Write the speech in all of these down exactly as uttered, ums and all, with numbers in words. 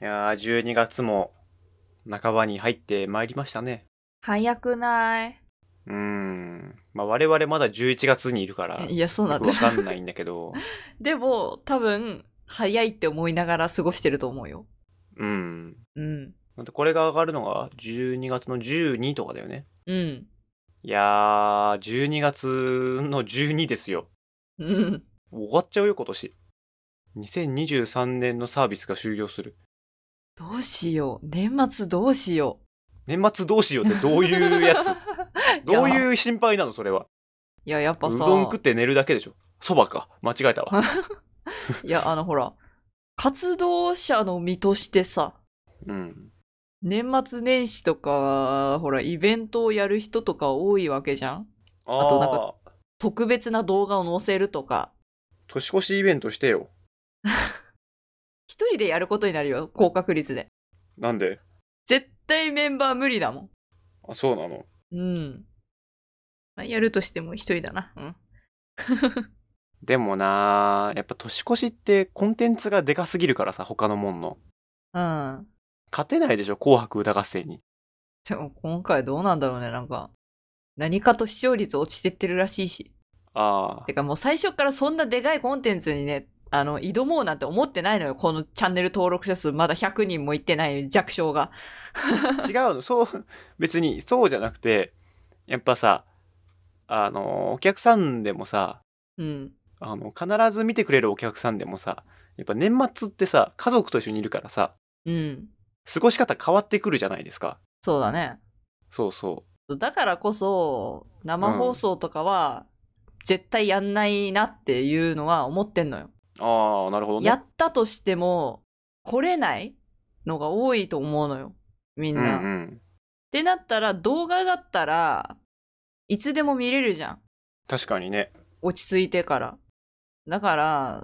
いやー、じゅうにがつも半ばに入ってまいりましたね。 早くない？ うーん。まあ我々まだじゅういちがつにいるから、 いや、そうなよくんだ。 わかんないんだけど、 でも、多分、早いって思いながら過ごしてると思うよ。 うん。 うん。 またこれが上がるのがじゅうにがつのじゅうにとかだよね。 うん。 いやー、じゅうにがつのじゅうにですよ。 うん。 終わっちゃうよ、今年。にせんにじゅうさんねんのサービスが終了する。 どうしよう。年末どうしよ年末どうしようってどういうやつう。 どういや、 いう心配なのそれは。 いや、やっぱうさ、 どん食って寝るだけでしょ。そばか。間違えたわ。 いや、あの、ほら、活動者の身としてさ、 うん。 年末年始とか、ほら、イベントをやる人とか多いわけじゃん。あと、なんか、 あー、 特別な動画を載せるとか、 年越しイベントしてよ。 一人でやることになるよ、高確率で。 なんで？ 絶対メンバー無理だもん。 あ、そうなの。 うん。まあ、やるとしても一人だな。うん。 でもなー、やっぱ年越しってコンテンツがでかすぎるからさ、他のもんの。 うん。 勝てないでしょ、紅白歌合戦に。 でも今回どうなんだろうね、なんか。何かと視聴率落ちてってるらしいし。 あてかもう最初からそんなでかいコンテンツにね、あの、挑もうなんて思ってないのよ。このチャンネル登録者数まだひゃくにんもいってない弱小が。 ー、違うの、そう、別にそうじゃなくて、やっぱさ、あの、お客さんでもさ、 うん。 あの、必ず見てくれるお客さんでもさ、やっぱ年末ってさ、家族と一緒にいるからさ、 うん。 過ごし方変わってくるじゃないですか。 そうだね。 そうそだからこそ、 う。う生放ん。 送とかは、絶対やんないなっていうのは思ってんのよ。 ああ、なるほどやね。 ったとしても、来れないのが多いと思うのよ。みうんうんな。っん。 てなったら、動画だったらいつでも見れるじゃん。 確かにね。 落ち着いてから。だから、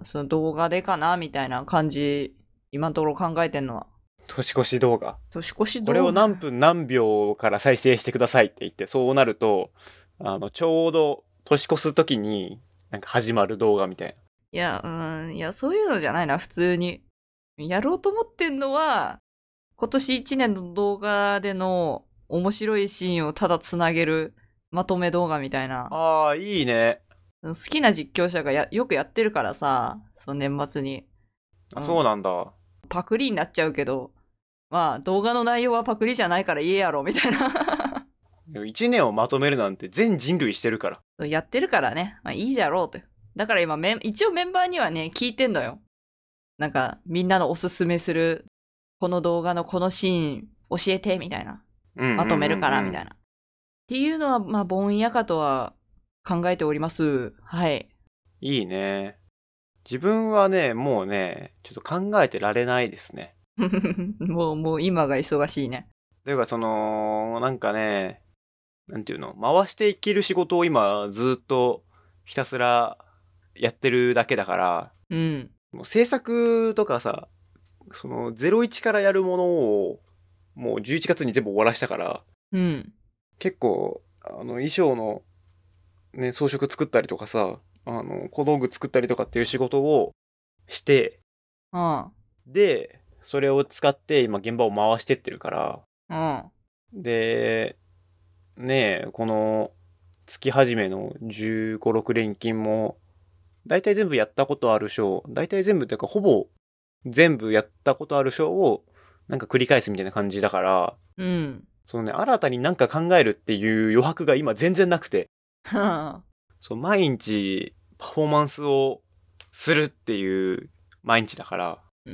その動画でかなみたいな感じ、今のところ考えてんのは。 年越し動画。 年越しこれを動画。 何分何秒から再生してくださいって言って、そうなると、あの、ちょうど年越す時に、なんか始まる動画みたいいや、うん、いや、そういうのじゃないな、普通に。やろうと思ってんのは、今年一年の動画での面白いシーンをただつなげるまとめ動画みたいな。 な。 ああ、いいね。 好きな実況者がやよくやってるからさ、その年末に。うあ、そうん。 なんだ。 パクリになっちゃうけど、まあ動画の内容はパクリじゃないから言えやろ、みたいな。 一年をまとめるなんて全人類してるから。 やってるからね。まあいいじゃろうと。だから今メン、一応メンバーにはね、聞いてんのよ。なんか、みんなのおすすめする、この動画のこのシーン教えて、みたいな。 うんうんうん、うん。 まとめるから、みたいな。っていうのは、まあ、ぼんやかとは考えております。はい。 いいね。自分はね、もうね、ちょっと考えてられないですね。 もう、もう今が忙しいね。 というか、その、なんかね、なんていうの、回していける仕事を今ずっとひたすらやってるだけだから、 うん。 もう制作とかさ、そのゼロイチからやるものをもうじゅういちがつに全部終わらしたから、 うん。 結構、あの衣装のね、装飾作ったりとかさ、あの小道具作ったりとかっていう仕事をして、 うん。 で、それを使って今現場を回してってるから、 うん。 で、ねえ、この月始めのじゅうご、ろく連勤も、大体全部やったことある章、大体全部っていうかほぼ全部やったことある章をなんか繰り返すみたいな感じだから、 うん。 そのね、新たになんか考えるっていう余白が今全然なくて、そう、毎日パフォーマンスをするっていう毎日だから、 うん。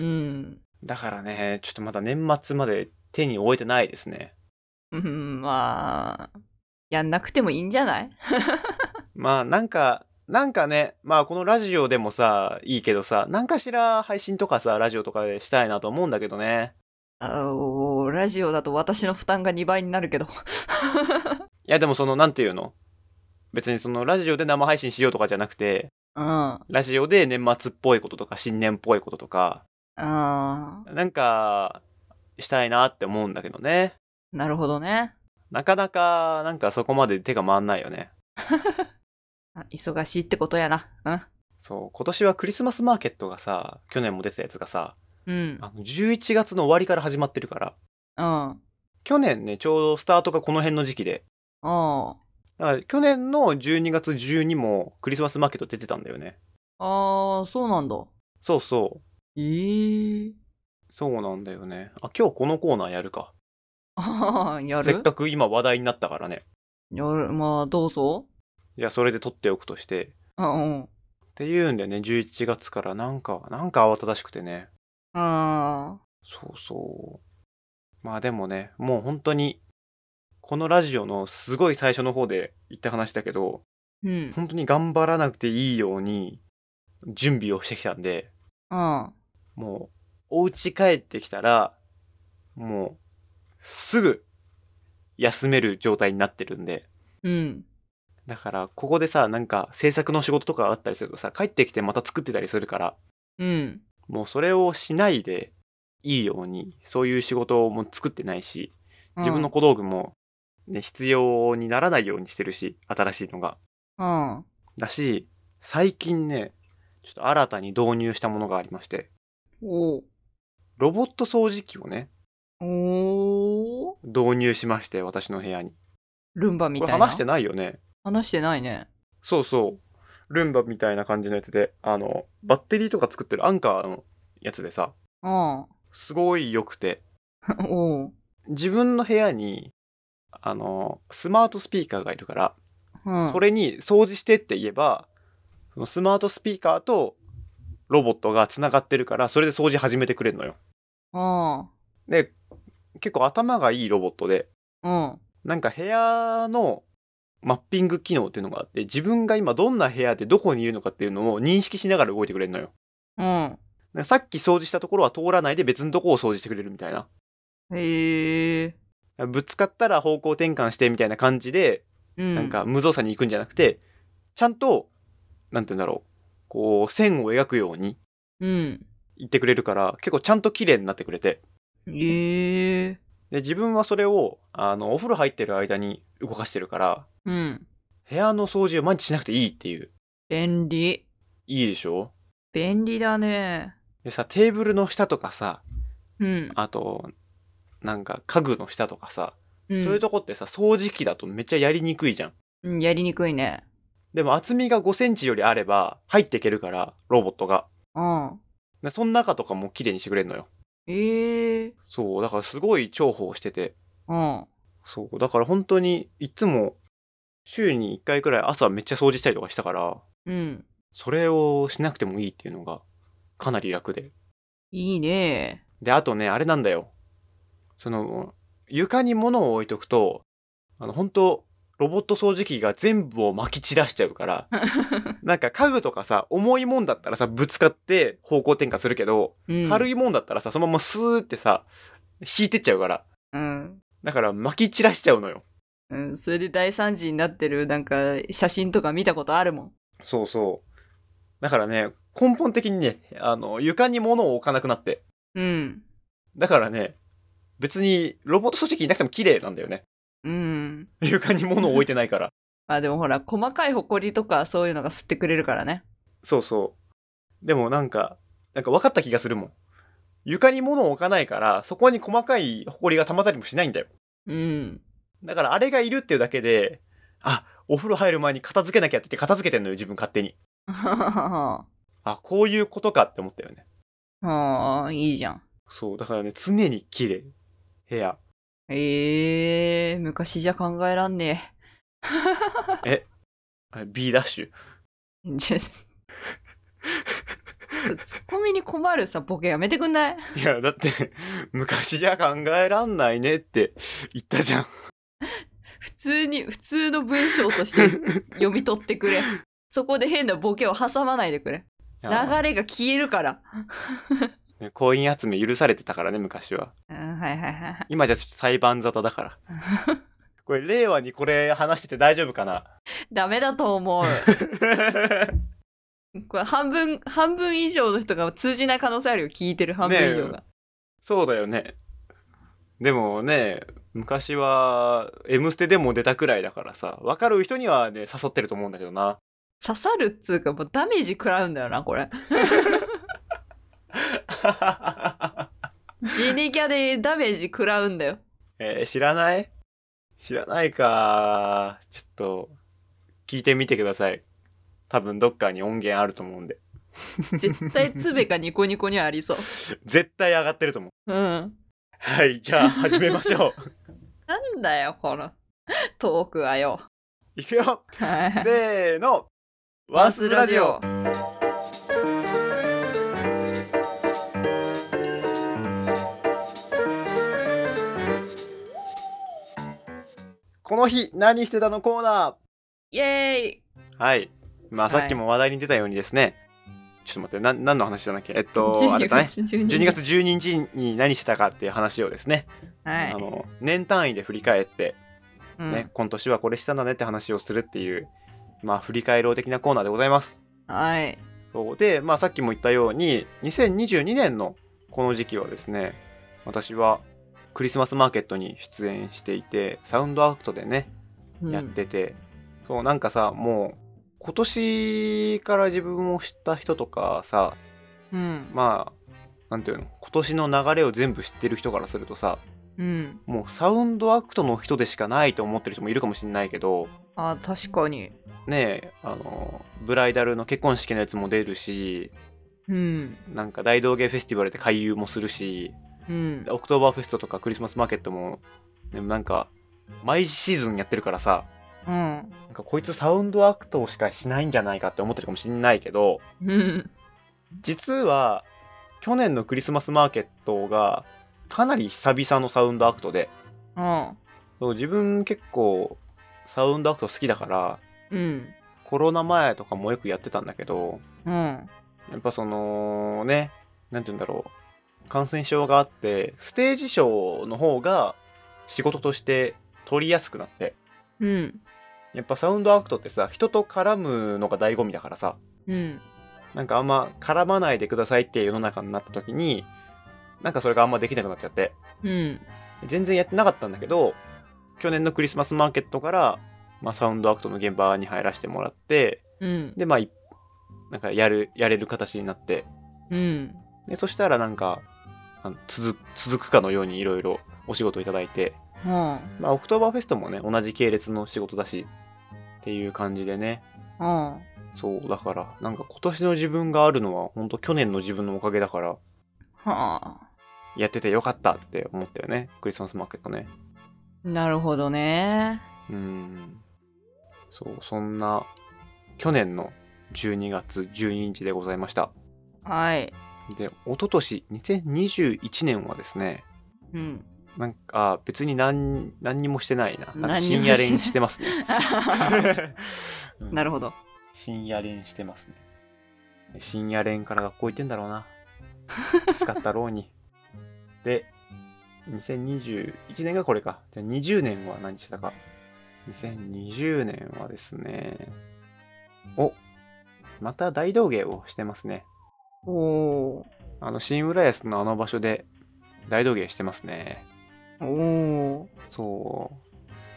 だからね、ちょっとまだ年末まで手に負えてないですね。 うん。まあ、やんなくてもいいんじゃない？ まあなんか、なんかね、まあこのラジオでもさ、いいけどさ、なんかしら配信とかさ、ラジオとかでしたいなと思うんだけどね。 あおラジオだと私の負担がにばいになるけど。 いやでもその、なんていうの、別にそのラジオで生配信しようとかじゃなくて、 うん。あラジオで年末っぽいこととか新年っぽいこととか、 あ、 なんか、したいなって思うんだけどね。 なるほどね。 なかなか、なんかそこまで手が回んないよね。 あ忙しいってことやな。うん。 そう、今年はクリスマスマーケットがさ、去年も出てたやつがさ、 うん。 あのじゅういちがつの終わりから始まってるから、 うん。 去年ね、ちょうどスタートがこの辺の時期で、 あだから去年のじゅうにがつじゅうにもクリスマスマーケット出てたんだよね。 あ。ああ、そうなんだ。 そうそう。 ええそうなんだよね。あ、今日このコーナーやるか。 ああ、やるせっかく今話題になったからね。 やる、まあ、どうぞ。 じゃあそれで撮っておくとして。 あ、うん。 っていうんでね、じゅういちがつからなんか、なんか慌ただしくてね。 あそうそう。まあでもね、もう本当に、このラジオのすごい最初の方で言った話だけど、 ーうん。 本当に頑張らなくていいように準備をしてきたんで、 あもう、お家帰ってきたら、もう、すぐ休める状態になってるんで、 うん。 だから、ここでさ、なんか制作の仕事とかあったりするとさ、帰ってきてまた作ってたりするから、 うん。 もうそれをしないでいいように、そういう仕事も作ってないし、自分の小道具も、ね、必要にならないようにしてるし、新しいのが。 うん。 だし、最近ね、ちょっと新たに導入したものがありまして、 おロボット掃除機をね、 おー。 導入しまして、私の部屋に。 ルンバみたいな。 これ話してないよね。 話してないね。 そうそう。ルンバみたいな感じのやつで、あの、バッテリーとか作ってるアンカーのやつでさ、 あすごい良くて、 あ。おう。 自分の部屋に、あの、スマートスピーカーがいるから、 うん。 それに掃除してって言えば、そのスマートスピーカーとロボットが繋がってるから、それで掃除始めてくれるのよ。 あで、結構頭がいいロボットで、 あ。うん。 なんか部屋のマッピング機能っていうのがあって、自分が今どんな部屋でどこにいるのかっていうのを認識しながら動いてくれるのよ。 うん。 でさっき掃除したところは通らないで別のところを掃除してくれるみたいな。 へえ。 ぶつかったら方向転換してみたいな感じで、 うん。 なんか無造作に行くんじゃなくて、ちゃんと、なんて言うんだろう、こう線を描くようにうん。 言ってくれるから、結構ちゃんと綺麗になってくれて。 へえ。 で、自分はそれを、あの、お風呂入ってる間に動かしてるから、 うん。 部屋の掃除を毎日しなくていいっていう。 便利。 いいでしょ？ 便利だね。 でさ、テーブルの下とかさ、 うん。 あと、なんか家具の下とかさ、 うん、 そういうとこってさ、掃除機だとめっちゃやりにくいじゃん。 うん。やりにくいね。 でも厚みがごセンチよりあれば入っていけるから、ロボットが。 うん。 でその中とかも綺麗にしてくれるのよ。 ええ。 そう、だからすごい重宝してて。 うん。 そう、だから本当にいつも週にいっかいくらい朝めっちゃ掃除したりとかしたから、 うん。 それをしなくてもいいっていうのがかなり楽で。 いいね。 で、あとね、あれなんだよ。その、床に物を置いとくと、あの、本当ロボット掃除機が全部を撒き散らしちゃうから、なんか家具とかさ、重いもんだったらさ、ぶつかって方向転換するけど、 うん、 軽いもんだったらさ、そのままスーってさ、引いてっちゃうから。 うん。 だから撒き散らしちゃうのよ。 うん。それで大惨事になってる、なんか、写真とか見たことあるもん。 そうそう。だからね、根本的にね、あの、床に物を置かなくなって。 うん。 だからね、別にロボット掃除機いなくても綺麗なんだよね。 うん。 床に物を置いてないから。 あ、でもほら、細かいホコリとかそういうのが吸ってくれるからね。 そうそう。でもなんか、なんか分かった気がするもん。床に物を置かないから、そこに細かい埃が溜まったりもしないんだよ。 うん。 だからあれがいるっていうだけで、あ、お風呂入る前に片付けなきゃって言って片付けてんのよ、自分勝手に。 はあ、こういうことかって思ったよね。 あ、いいじゃん。 そう、だからね、常に綺麗。部屋。 ええー、昔じゃ考えらんねえ、B ダッシュ。 え。ちょツッコミに困るさ、ボケやめてくんない？ いや、だって、昔じゃ考えらんないねって言ったじゃん。 普通に、普通の文章として読み取ってくれ。そこで変なボケを挟まないでくれ。流れが消えるから。 コイン集め許されてたからね、昔は。 うん、はいはいはい。 今じゃちょっと裁判沙汰だから。これ、令和にこれ話してて大丈夫かな？ ダメだと思う。これ半分、半分以上の人が通じない可能性あるよ。聞いてる半分以上が。 ね、そうだよね。でもね、昔は、M ステでも出たくらいだからさ、わかる人にはね、刺さってると思うんだけどな。 刺さるっつうか、もうダメージ食らうんだよな、これ。 死にキャでダメージ食らうんだよ。 えー、知らない知らないか。ちょっと、聞いてみてください。多分どっかに音源あると思うんで。 絶対つべかニコニコにはありそう。 絶対上がってると思う。 うん。 はい、じゃあ始めましょう。 なんだよ、このトークはよ。 いくよはい。 せーのワンスラジオ。この日何してたのコーナイエーイ。 ー。はい。まあさっきも話題に出たようにですね。ちょっと待って、な何の話だっけえっと、あれだね。じゅうにがつじゅうににちに何してたかっていう話をですね。 はい。 あの、年単位で振り返って、 うん、 ね、今年はこれしたんだねって話をするっていう、まあ振り返ろう的なコーナーでございます。 はい。 そうで、まあさっきも言ったように、にせんにじゅうにねんのこの時期はですね、私はクリスマスマーケットに出演していて、サウンドアクトでね、 うん、 やってて、そうなんかさ、もう今年から自分を知った人とかさ、 うん、 まあなんていうの、今年の流れを全部知ってる人からするとさ、 うん、 もうサウンドアクトの人でしかないと思ってる人もいるかもしれないけど、 あ、確かに。 ねえ、あのブライダルの結婚式のやつも出るし、 うん、 なんか大道芸フェスティバルで回遊もするし、 うん、 オクトーバーフェストとかクリスマスマーケットも、ね、なんか毎シーズンやってるからさ、 うん、 なんかこいつサウンドアクトしかしないんじゃないかって思ってるかもしれないけど、 うん、 実は去年のクリスマスマーケットがかなり久々のサウンドアクトで、 うん、 そう自分結構サウンドアクト好きだから、 うん、 コロナ前とかもよくやってたんだけど、 うん、 やっぱそのね、なんて言うんだろう、感染症があってステージショーの方が仕事として取りやすくなって、 うん、 やっぱサウンドアクトってさ、人と絡むのが醍醐味だからさ、 うん、 なんかあんま絡まないでくださいって世の中になった時に、なんかそれがあんまできなくなっちゃって、 うん、 全然やってなかったんだけど、去年のクリスマスマーケットから、まあ、サウンドアクトの現場に入らせてもらって、 うん、 でまあなんかやるやれる形になって、 うん、 でそしたらなんかあの続続くかのようにいろいろお仕事いただいて、 うん、 まあオクトーバーフェストもね同じ系列の仕事だしっていう感じでね、 うん。 そうだからなんか今年の自分があるのは本当去年の自分のおかげだから、 はあ。 やっててよかったって思ったよね、クリスマスマーケットね。 なるほどね。 うーん、そうそんな去年のじゅうにがつじゅうににちでございました。 はい。 で、一昨年にせんにじゅういちねんはですね、 うん。 なんか別に何何にもしてないな。なんか何にも深夜練してますね。うん、 なるほど。 深夜練してますね。深夜練から学校行ってんだろうな。きつかったろうに。で、にせんにじゅういちねんがこれか。じゃあにじゅうねんは何してたか。にせんにじゅうねんはですね、お、また大道芸をしてますね。 おー。 あの、新浦安のあの場所で大道芸してますね。 おー。 そう。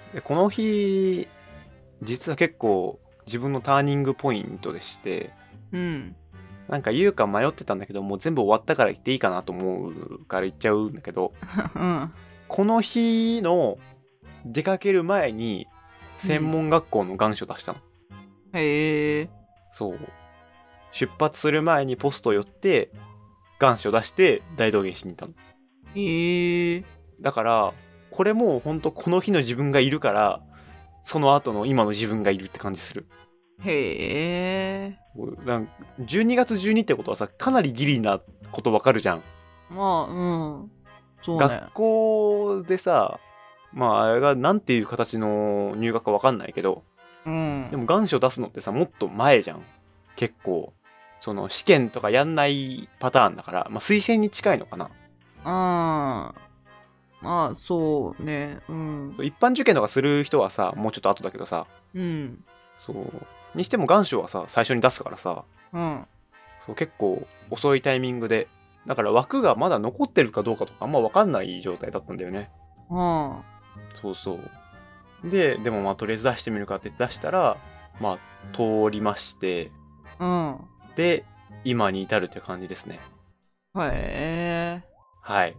で、この日、実は結構自分のターニングポイントでして、 うん。 なんか言うか迷ってたんだけど、もう全部終わったから言っていいかなと思うから言っちゃうんだけど、 うん。 この日の出かける前に専門学校の願書出したの。 へえ。 そう。出発する前にポスト寄って願書出して大道芸しに行ったの。 へえ。 だからこれもうほんとこの日の自分がいるから、その後の今の自分がいるって感じする。 へえ。 なんじゅうにがつじゅうにってことはさ、かなりギリなことわかるじゃん。 まあ、うん。そうね。 学校でさ、まああれがなんていう形の入学かわかんないけど、 うん。 でも願書出すのってさ、もっと前じゃん。結構その試験とかやんないパターンだから、まあ推薦に近いのかな。 ああ。まあ、そうね。うん。 一般受験とかする人はさ、もうちょっと後だけどさ、 うん。 そうにしても願書はさ最初に出すからさ、 うん。 そう結構遅いタイミングで、だから枠がまだ残ってるかどうかとかあんま分かんない状態だったんだよね。 うん。 そうそうででもまあとりあえず出してみるかって出したら、まあ通りまして、 うん。 で今に至るって感じですね。 へえ。 はい。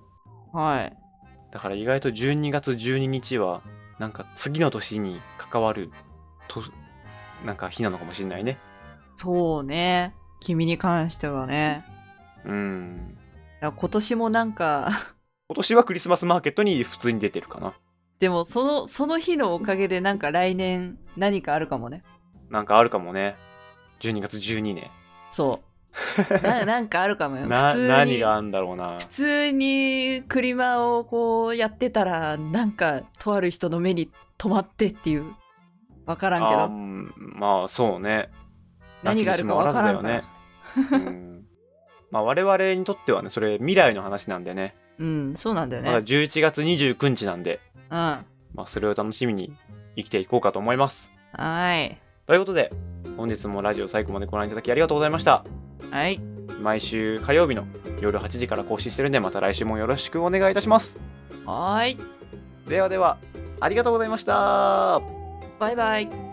はい。 だから意外とじゅうにがつじゅうににちはなんか次の年に関わるとなんか日なのかもしれないね。 そうね。君に関してはね。 うん。 いや今年もなんか今年はクリスマスマーケットに普通に出てるかな。 でもそのその日のおかげでなんか来年何かあるかもね。 なんかあるかもね。じゅうにがつじゅうにね。 そうな。なんかあるかもよ。 な普通に何があんだろうな。 普通にクリマをこうやってたらなんかとある人の目に留まってっていう。わからんけど。 あまあそうね。 何があるかわからんから。 なきにしもあらずだよね。うんまあ我々にとってはね、それ未来の話なんでね。 うん、そうなんだよね。 まだじゅういちがつにじゅうくにちなんで、 うん。はまあそれを楽しみに生きていこうかと思います。 ーい。 ということで、本日もラジオ最後までご覧いただきありがとうございました。 はい。 毎週火曜日の夜はちじから更新してるんで、また来週もよろしくお願いいたします。 はーい。 ではでは、ありがとうございました。 バイバイ。